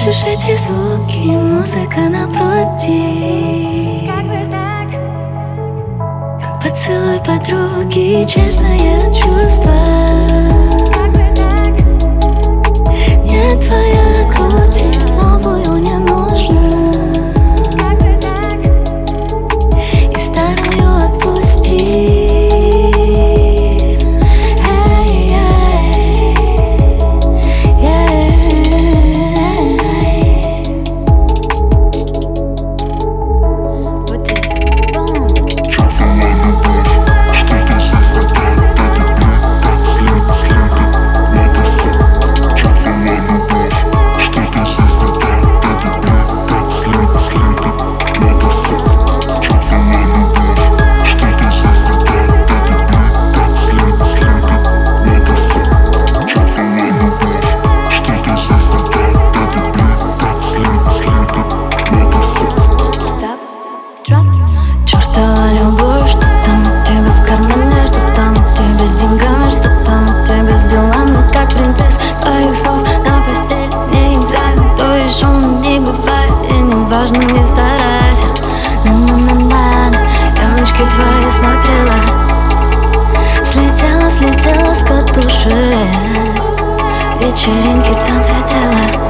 Слышишь эти звуки, музыка на груди. Как бы так, Как поцелуй подруги, честное чувство. как бы так, Нет, твоя грудь, новую не нужно. как бы так, И старую отпусти. вот это, бум. Стоп, дроп. Чёртова любовь, что там у тебя в кармане, что там у тебя с деньгами, что там у тебя с делами, как принцесс. Твоих слов на постель не экзамен, то еще не бывает, и не важно, не старайся. На-на-на-на, ямочки твои смотрела, слетела с катушек, вечеринки, танцы тела.